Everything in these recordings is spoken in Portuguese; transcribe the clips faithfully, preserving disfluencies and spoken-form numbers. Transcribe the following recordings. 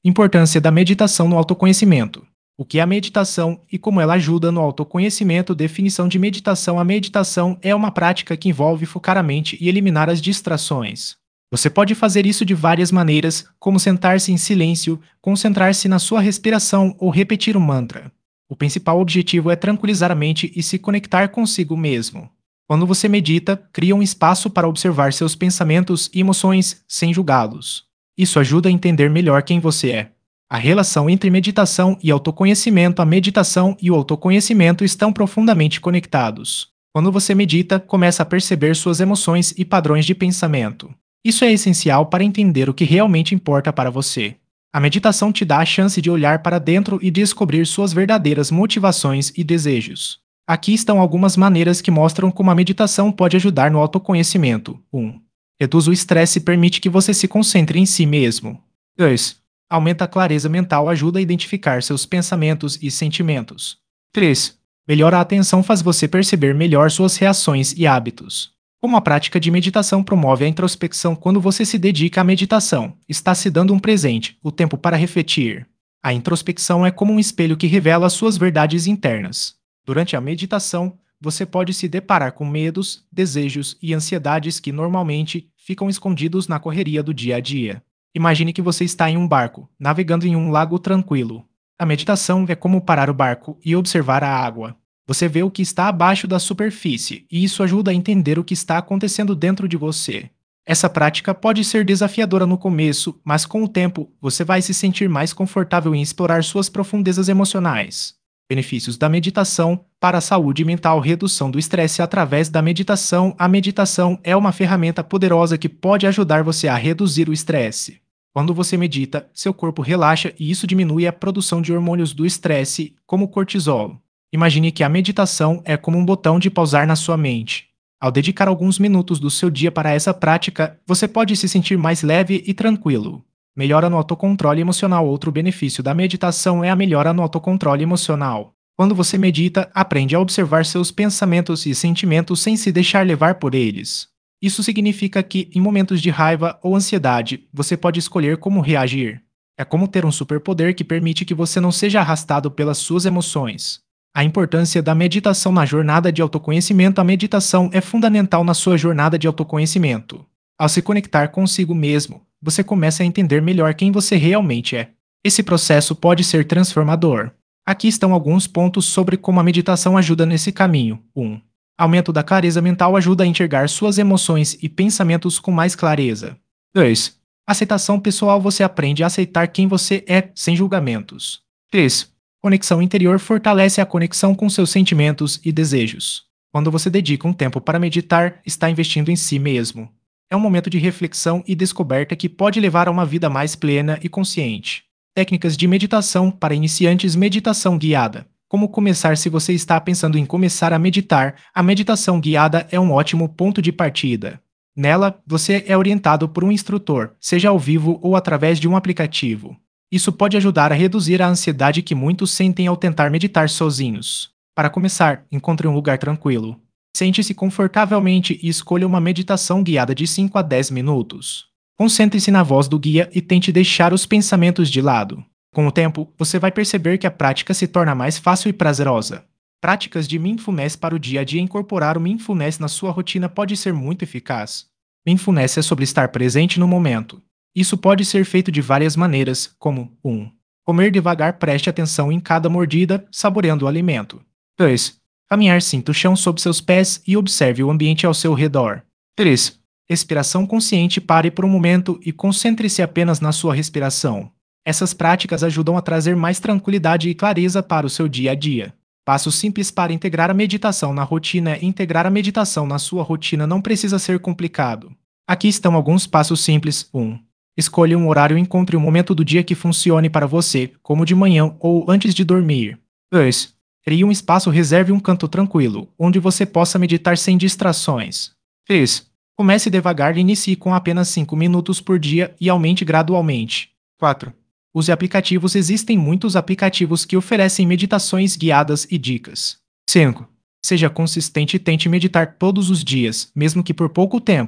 Importância da meditação no autoconhecimento. O que é a meditação e como ela ajuda no autoconhecimento? Definição de meditação: a meditação é uma prática que envolve focar a mente e eliminar as distrações. Você pode fazer isso de várias maneiras, como sentar-se em silêncio, concentrar-se na sua respiração ou repetir um mantra. O principal objetivo é tranquilizar a mente e se conectar consigo mesmo. Quando você medita, cria um espaço para observar seus pensamentos e emoções sem julgá-los. Isso ajuda a entender melhor quem você é. A relação entre meditação e autoconhecimento: a meditação e o autoconhecimento estão profundamente conectados. Quando você medita, começa a perceber suas emoções e padrões de pensamento. Isso é essencial para entender o que realmente importa para você. A meditação te dá a chance de olhar para dentro e descobrir suas verdadeiras motivações e desejos. Aqui estão algumas maneiras que mostram como a meditação pode ajudar no autoconhecimento. um. Reduz o estresse e permite que você se concentre em si mesmo. dois. Aumenta a clareza mental, ajuda a identificar seus pensamentos e sentimentos. três. Melhora a atenção, faz você perceber melhor suas reações e hábitos. Como a prática de meditação promove a introspecção? Quando você se dedica à meditação, está se dando um presente, o tempo para refletir. A introspecção é como um espelho que revela suas verdades internas. Durante a meditação, você pode se deparar com medos, desejos e ansiedades que normalmente ficam escondidos na correria do dia a dia. Imagine que você está em um barco, navegando em um lago tranquilo. A meditação é como parar o barco e observar a água. Você vê o que está abaixo da superfície, e isso ajuda a entender o que está acontecendo dentro de você. Essa prática pode ser desafiadora no começo, mas com o tempo você vai se sentir mais confortável em explorar suas profundezas emocionais. Benefícios da meditação para a saúde mental: redução do estresse através da meditação. A meditação é uma ferramenta poderosa que pode ajudar você a reduzir o estresse. Quando você medita, seu corpo relaxa e isso diminui a produção de hormônios do estresse, como o cortisol. Imagine que a meditação é como um botão de pausar na sua mente. Ao dedicar alguns minutos do seu dia para essa prática, você pode se sentir mais leve e tranquilo. Melhora no autocontrole emocional. Outro benefício da meditação é a melhora no autocontrole emocional. Quando você medita, aprende a observar seus pensamentos e sentimentos sem se deixar levar por eles. Isso significa que, em momentos de raiva ou ansiedade, você pode escolher como reagir. É como ter um superpoder que permite que você não seja arrastado pelas suas emoções. A importância da meditação na jornada de autoconhecimento: a meditação é fundamental na sua jornada de autoconhecimento. Ao se conectar consigo mesmo, você começa a entender melhor quem você realmente é. Esse processo pode ser transformador. Aqui estão alguns pontos sobre como a meditação ajuda nesse caminho. um. Aumento da clareza mental, ajuda a enxergar suas emoções e pensamentos com mais clareza. dois. Aceitação pessoal, você aprende a aceitar quem você é, sem julgamentos. três. Conexão interior, fortalece a conexão com seus sentimentos e desejos. Quando você dedica um tempo para meditar, está investindo em si mesmo. É um momento de reflexão e descoberta que pode levar a uma vida mais plena e consciente. Técnicas de meditação para iniciantes: meditação guiada. Como começar? Se você está pensando em começar a meditar, a meditação guiada é um ótimo ponto de partida. Nela, você é orientado por um instrutor, seja ao vivo ou através de um aplicativo. Isso pode ajudar a reduzir a ansiedade que muitos sentem ao tentar meditar sozinhos. Para começar, encontre um lugar tranquilo. Sente-se confortavelmente e escolha uma meditação guiada de cinco a dez minutos. Concentre-se na voz do guia e tente deixar os pensamentos de lado. Com o tempo, você vai perceber que a prática se torna mais fácil e prazerosa. Práticas de mindfulness para o dia a dia: incorporar o mindfulness na sua rotina pode ser muito eficaz. Mindfulness é sobre estar presente no momento. Isso pode ser feito de várias maneiras, como um. Comer devagar, preste atenção em cada mordida, saboreando o alimento. dois. Caminhar, sinta o chão sob seus pés e observe o ambiente ao seu redor. três. Respiração consciente, pare por um momento e concentre-se apenas na sua respiração. Essas práticas ajudam a trazer mais tranquilidade e clareza para o seu dia a dia. Passos simples para integrar a meditação na rotina: integrar a meditação na sua rotina não precisa ser complicado. Aqui estão alguns passos simples. um. Escolha um horário e encontre um momento do dia que funcione para você, como de manhã ou antes de dormir. dois. Crie um espaço, reserve um canto tranquilo, onde você possa meditar sem distrações. três. Comece devagar e inicie com apenas cinco minutos por dia e aumente gradualmente. quatro. Use aplicativos, existem muitos aplicativos que oferecem meditações guiadas e dicas. cinco. Seja consistente e tente meditar todos os dias, mesmo que por pouco tempo.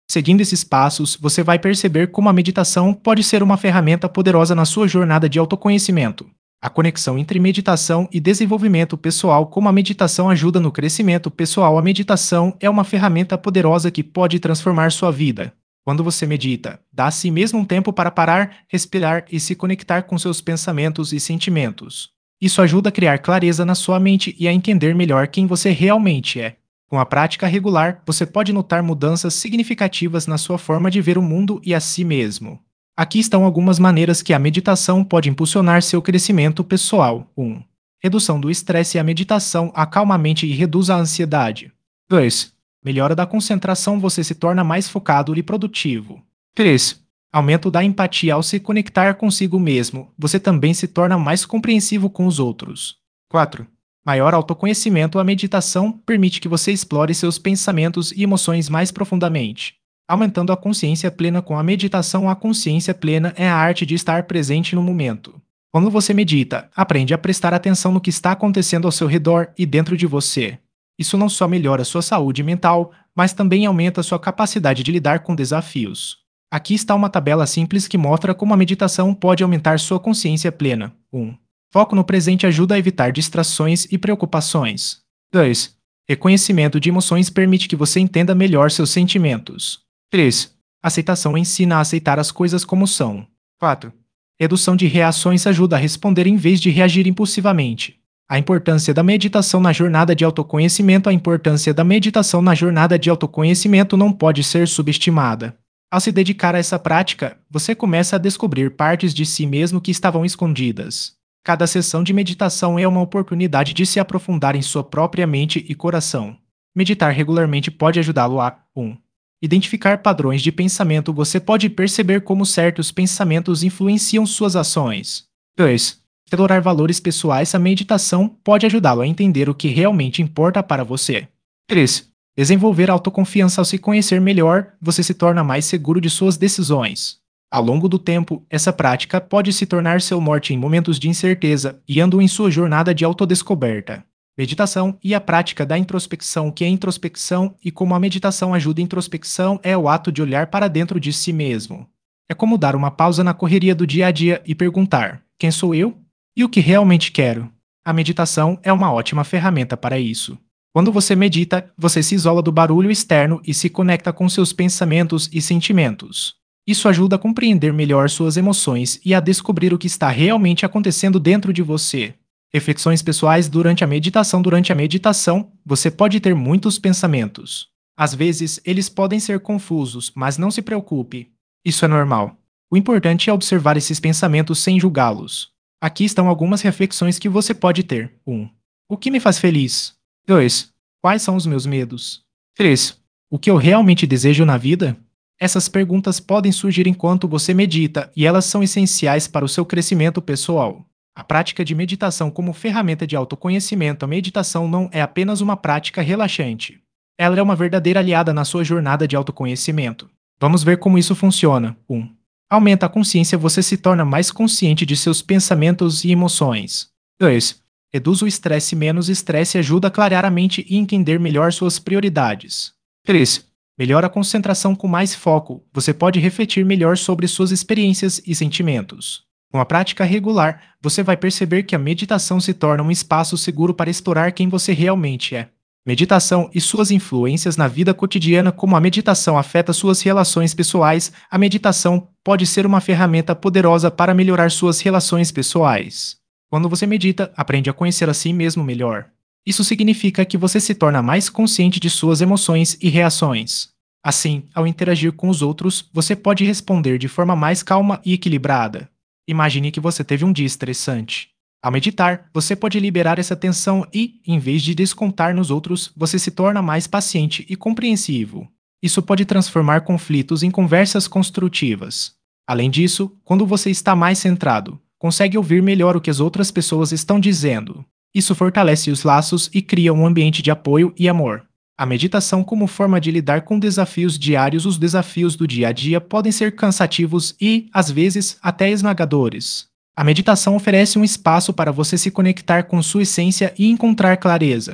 Seguindo esses passos, você vai perceber como a meditação pode ser uma ferramenta poderosa na sua jornada de autoconhecimento. A conexão entre meditação e desenvolvimento pessoal, como a meditação ajuda no crescimento pessoal, a meditação é uma ferramenta poderosa que pode transformar sua vida. Quando você medita, dá a si mesmo um tempo para parar, respirar e se conectar com seus pensamentos e sentimentos. Isso ajuda a criar clareza na sua mente e a entender melhor quem você realmente é. Com a prática regular, você pode notar mudanças significativas na sua forma de ver o mundo e a si mesmo. Aqui estão algumas maneiras que a meditação pode impulsionar seu crescimento pessoal. um. Redução do estresse. A meditação acalma a mente e reduz a ansiedade. dois. Melhora da concentração. Você se torna mais focado e produtivo. três. Aumento da empatia. Ao se conectar consigo mesmo, você também se torna mais compreensivo com os outros. quatro. Maior autoconhecimento. A meditação permite que você explore seus pensamentos e emoções mais profundamente, aumentando a consciência plena. Com a meditação, a consciência plena é a arte de estar presente no momento. Quando você medita, aprende a prestar atenção no que está acontecendo ao seu redor e dentro de você. Isso não só melhora sua saúde mental, mas também aumenta sua capacidade de lidar com desafios. Aqui está uma tabela simples que mostra como a meditação pode aumentar sua consciência plena. um. Foco no presente ajuda a evitar distrações e preocupações. dois. Reconhecimento de emoções permite que você entenda melhor seus sentimentos. três. Aceitação ensina a aceitar as coisas como são. quatro. Redução de reações ajuda a responder em vez de reagir impulsivamente. A importância da meditação na jornada de autoconhecimento. A importância da meditação na jornada de autoconhecimento não pode ser subestimada. Ao se dedicar a essa prática, você começa a descobrir partes de si mesmo que estavam escondidas. Cada sessão de meditação é uma oportunidade de se aprofundar em sua própria mente e coração. Meditar regularmente pode ajudá-lo a um. Identificar padrões de pensamento. Você pode perceber como certos pensamentos influenciam suas ações. dois. Explorar valores pessoais. A meditação pode ajudá-lo a entender o que realmente importa para você. três. Desenvolver autoconfiança. Ao se conhecer melhor, você se torna mais seguro de suas decisões. Ao longo do tempo, essa prática pode se tornar seu norte em momentos de incerteza, guiando em sua jornada de autodescoberta. Meditação e a prática da introspecção. O que é introspecção e como a meditação ajuda a introspecção é o ato de olhar para dentro de si mesmo. É como dar uma pausa na correria do dia a dia e perguntar: quem sou eu? E o que realmente quero? A meditação é uma ótima ferramenta para isso. Quando você medita, você se isola do barulho externo e se conecta com seus pensamentos e sentimentos. Isso ajuda a compreender melhor suas emoções e a descobrir o que está realmente acontecendo dentro de você. Reflexões pessoais durante a meditação. Durante a meditação, você pode ter muitos pensamentos. Às vezes, eles podem ser confusos, mas não se preocupe. Isso é normal. O importante é observar esses pensamentos sem julgá-los. Aqui estão algumas reflexões que você pode ter. um. O que me faz feliz? dois. Quais são os meus medos? três. O que eu realmente desejo na vida? Essas perguntas podem surgir enquanto você medita e elas são essenciais para o seu crescimento pessoal. A prática de meditação como ferramenta de autoconhecimento. A meditação não é apenas uma prática relaxante. Ela é uma verdadeira aliada na sua jornada de autoconhecimento. Vamos ver como isso funciona. um. Aumenta a consciência. Você se torna mais consciente de seus pensamentos e emoções. dois. Reduz o estresse. Menos estresse ajuda a clarear a mente e entender melhor suas prioridades. três. Melhora a concentração. Com mais foco, você pode refletir melhor sobre suas experiências e sentimentos. Com a prática regular, você vai perceber que a meditação se torna um espaço seguro para explorar quem você realmente é. Meditação e suas influências na vida cotidiana. Como a meditação afeta suas relações pessoais, a meditação pode ser uma ferramenta poderosa para melhorar suas relações pessoais. Quando você medita, aprende a conhecer a si mesmo melhor. Isso significa que você se torna mais consciente de suas emoções e reações. Assim, ao interagir com os outros, você pode responder de forma mais calma e equilibrada. Imagine que você teve um dia estressante. Ao meditar, você pode liberar essa tensão e, em vez de descontar nos outros, você se torna mais paciente e compreensivo. Isso pode transformar conflitos em conversas construtivas. Além disso, quando você está mais centrado, consegue ouvir melhor o que as outras pessoas estão dizendo. Isso fortalece os laços e cria um ambiente de apoio e amor. A meditação como forma de lidar com desafios diários. Os desafios do dia a dia podem ser cansativos e, às vezes, até esmagadores. A meditação oferece um espaço para você se conectar com sua essência e encontrar clareza.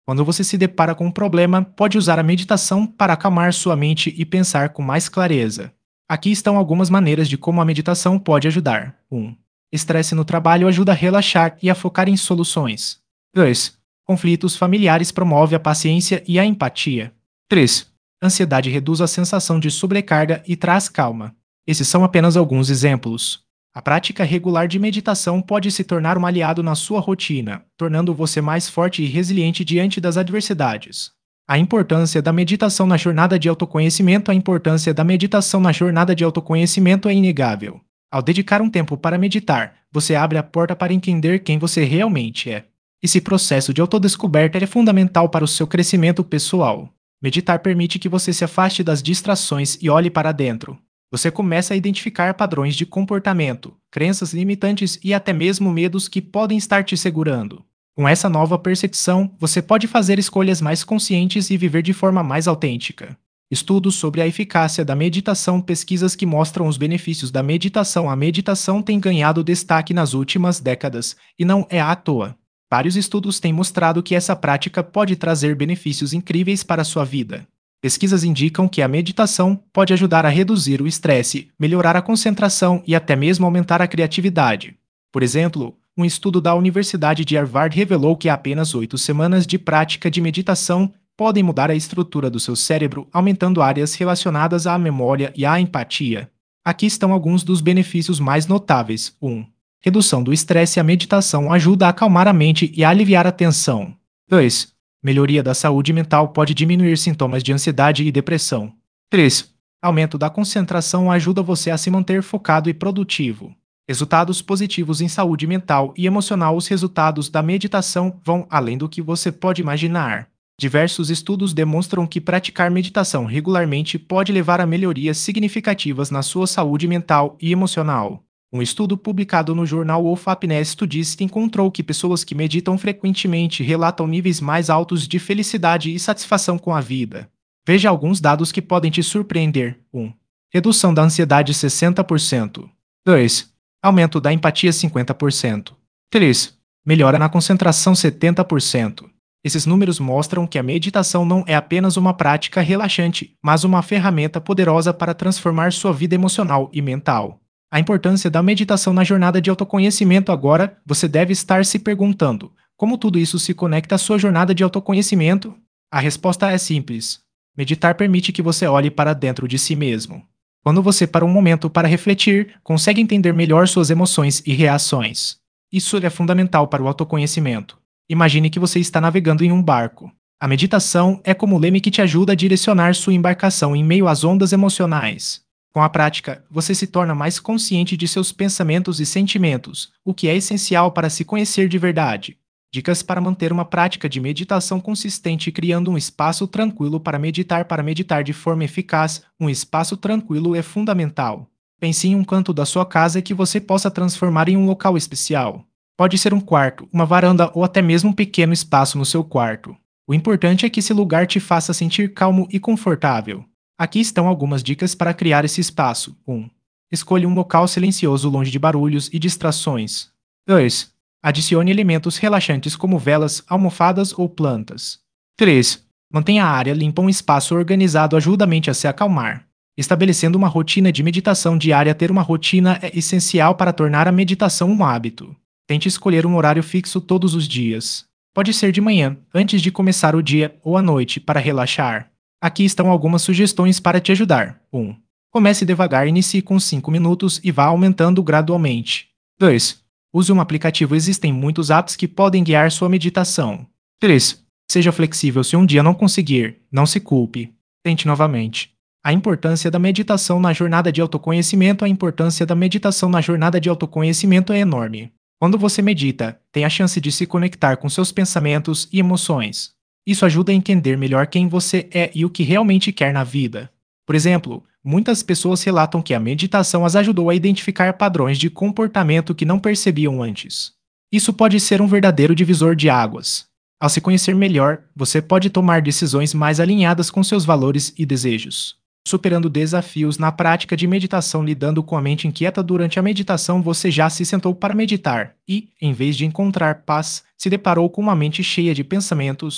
Quando você se depara com um problema, pode usar a meditação para acalmar sua mente e pensar com mais clareza. Aqui estão algumas maneiras de como a meditação pode ajudar. um. Estresse no trabalho ajuda a relaxar e a focar em soluções. dois. Conflitos familiares promove a paciência e a empatia. três. Ansiedade reduz a sensação de sobrecarga e traz calma. Esses são apenas alguns exemplos. A prática regular de meditação pode se tornar um aliado na sua rotina, tornando você mais forte e resiliente diante das adversidades. A importância da meditação na jornada de autoconhecimento. A importância da meditação na jornada de autoconhecimento é inegável. Ao dedicar um tempo para meditar, você abre a porta para entender quem você realmente é. Esse processo de autodescoberta é fundamental para o seu crescimento pessoal. Meditar permite que você se afaste das distrações e olhe para dentro. Você começa a identificar padrões de comportamento, crenças limitantes e até mesmo medos que podem estar te segurando. Com essa nova percepção, você pode fazer escolhas mais conscientes e viver de forma mais autêntica. Estudos sobre a eficácia da meditação. Pesquisas que mostram os benefícios da meditação. A meditação tem ganhado destaque nas últimas décadas, e não é à toa. Vários estudos têm mostrado que essa prática pode trazer benefícios incríveis para a sua vida. Pesquisas indicam que a meditação pode ajudar a reduzir o estresse, melhorar a concentração e até mesmo aumentar a criatividade. Por exemplo, um estudo da Universidade de Harvard revelou que apenas oito semanas de prática de meditação podem mudar a estrutura do seu cérebro, aumentando áreas relacionadas à memória e à empatia. Aqui estão alguns dos benefícios mais notáveis. um. Redução do estresse. A meditação ajuda a acalmar a mente e a aliviar a tensão. dois. Melhoria da saúde mental. Pode diminuir sintomas de ansiedade e depressão. três. Aumento da concentração. Ajuda você a se manter focado e produtivo. Resultados positivos em saúde mental e emocional. Os resultados da meditação vão além do que você pode imaginar. Diversos estudos demonstram que praticar meditação regularmente pode levar a melhorias significativas na sua saúde mental e emocional. Um estudo publicado no jornal Wolf Happiness Studies encontrou que pessoas que meditam frequentemente relatam níveis mais altos de felicidade e satisfação com a vida. Veja alguns dados que podem te surpreender. um. Redução da ansiedade sessenta por cento. dois. Aumento da empatia cinquenta por cento. três. Melhora na concentração setenta por cento. Esses números mostram que a meditação não é apenas uma prática relaxante, mas uma ferramenta poderosa para transformar sua vida emocional e mental. A importância da meditação na jornada de autoconhecimento. Agora, você deve estar se perguntando: como tudo isso se conecta à sua jornada de autoconhecimento? A resposta é simples. Meditar permite que você olhe para dentro de si mesmo. Quando você para um momento para refletir, consegue entender melhor suas emoções e reações. Isso é fundamental para o autoconhecimento. Imagine que você está navegando em um barco. A meditação é como o leme que te ajuda a direcionar sua embarcação em meio às ondas emocionais. Com a prática, você se torna mais consciente de seus pensamentos e sentimentos, o que é essencial para se conhecer de verdade. Dicas para manter uma prática de meditação consistente. Criando um espaço tranquilo para meditar. Para meditar de forma eficaz, um espaço tranquilo é fundamental. Pense em um canto da sua casa que você possa transformar em um local especial. Pode ser um quarto, uma varanda ou até mesmo um pequeno espaço no seu quarto. O importante é que esse lugar te faça sentir calmo e confortável. Aqui estão algumas dicas para criar esse espaço. um. Escolha um local silencioso longe de barulhos e distrações. dois. Adicione elementos relaxantes como velas, almofadas ou plantas. três. Mantenha a área limpa. Um espaço organizado ajuda a mente a se acalmar. Estabelecendo uma rotina de meditação diária. Ter uma rotina é essencial para tornar a meditação um hábito. Tente escolher um horário fixo todos os dias. Pode ser de manhã, antes de começar o dia, ou à noite, para relaxar. Aqui estão algumas sugestões para te ajudar. um. Comece devagar. Inicie com cinco minutos e vá aumentando gradualmente. dois. Use um aplicativo. Existem muitos apps que podem guiar sua meditação. três. Seja flexível. Se um dia não conseguir, não se culpe. Tente novamente. A importância da meditação na jornada de autoconhecimento. A importância da meditação na jornada de autoconhecimento é enorme. Quando você medita, tem a chance de se conectar com seus pensamentos e emoções. Isso ajuda a entender melhor quem você é e o que realmente quer na vida. Por exemplo, muitas pessoas relatam que a meditação as ajudou a identificar padrões de comportamento que não percebiam antes. Isso pode ser um verdadeiro divisor de águas. Ao se conhecer melhor, você pode tomar decisões mais alinhadas com seus valores e desejos. Superando desafios na prática de meditação. Lidando com a mente inquieta. Durante a meditação, você já se sentou para meditar e, em vez de encontrar paz, se deparou com uma mente cheia de pensamentos.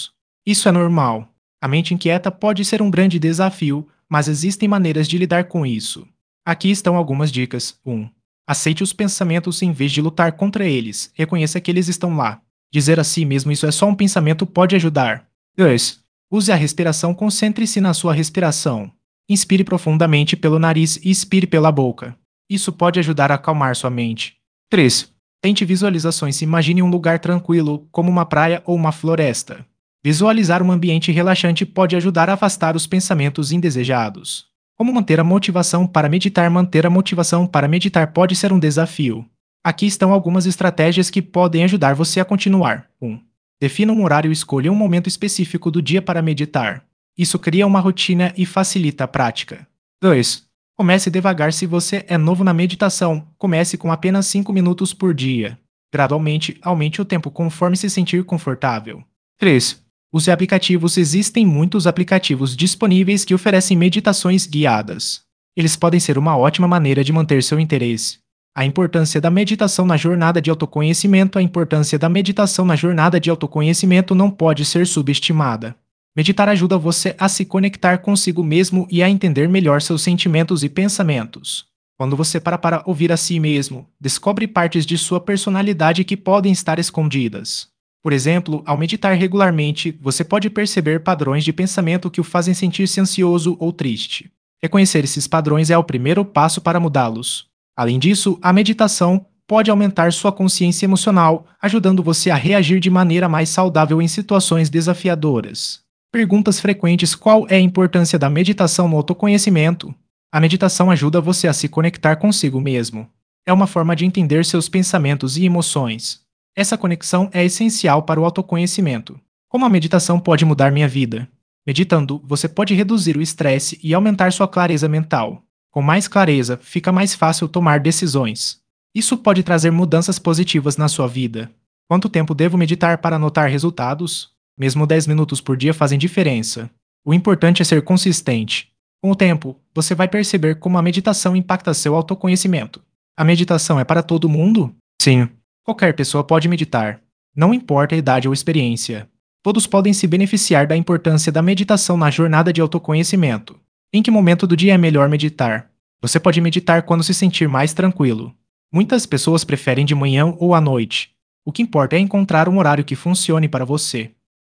Isso é normal. A mente inquieta pode ser um grande desafio, mas existem maneiras de lidar com isso. Aqui estão algumas dicas. um. Aceite os pensamentos em vez de lutar contra eles. Reconheça que eles estão lá. Dizer a si mesmo isso é só um pensamento pode ajudar. dois. Use a respiração, concentre-se na sua respiração. Inspire profundamente pelo nariz e expire pela boca. Isso pode ajudar a acalmar sua mente. três. Tente visualizações. Imagine um lugar tranquilo, como uma praia ou uma floresta. Visualizar um ambiente relaxante pode ajudar a afastar os pensamentos indesejados. Como manter a motivação para meditar? Manter a motivação para meditar pode ser um desafio. Aqui estão algumas estratégias que podem ajudar você a continuar. um. Defina um horário e escolha um momento específico do dia para meditar. Isso cria uma rotina e facilita a prática. dois. Comece devagar. Se você é novo na meditação, comece com apenas cinco minutos por dia. Gradualmente, aumente o tempo conforme se sentir confortável. três. Use aplicativos. Existem muitos aplicativos disponíveis que oferecem meditações guiadas. Eles podem ser uma ótima maneira de manter seu interesse. A importância da meditação na jornada de autoconhecimento. A importância da meditação na jornada de autoconhecimento não pode ser subestimada. Meditar ajuda você a se conectar consigo mesmo e a entender melhor seus sentimentos e pensamentos. Quando você para para ouvir a si mesmo, descobre partes de sua personalidade que podem estar escondidas. Por exemplo, ao meditar regularmente, você pode perceber padrões de pensamento que o fazem sentir-se ansioso ou triste. Reconhecer esses padrões é o primeiro passo para mudá-los. Além disso, a meditação pode aumentar sua consciência emocional, ajudando você a reagir de maneira mais saudável em situações desafiadoras. Perguntas frequentes: qual é a importância da meditação no autoconhecimento? A meditação ajuda você a se conectar consigo mesmo. É uma forma de entender seus pensamentos e emoções. Essa conexão é essencial para o autoconhecimento. Como a meditação pode mudar minha vida? Meditando, você pode reduzir o estresse e aumentar sua clareza mental. Com mais clareza, fica mais fácil tomar decisões. Isso pode trazer mudanças positivas na sua vida. Quanto tempo devo meditar para notar resultados? Mesmo dez minutos por dia fazem diferença. O importante é ser consistente. Com o tempo, você vai perceber como a meditação impacta seu autoconhecimento. A meditação é para todo mundo? Sim. Qualquer pessoa pode meditar. Não importa a idade ou experiência. Todos podem se beneficiar da importância da meditação na jornada de autoconhecimento. Em que momento do dia é melhor meditar? Você pode meditar quando se sentir mais tranquilo. Muitas pessoas preferem de manhã ou à noite. O que importa é encontrar um horário que funcione para você.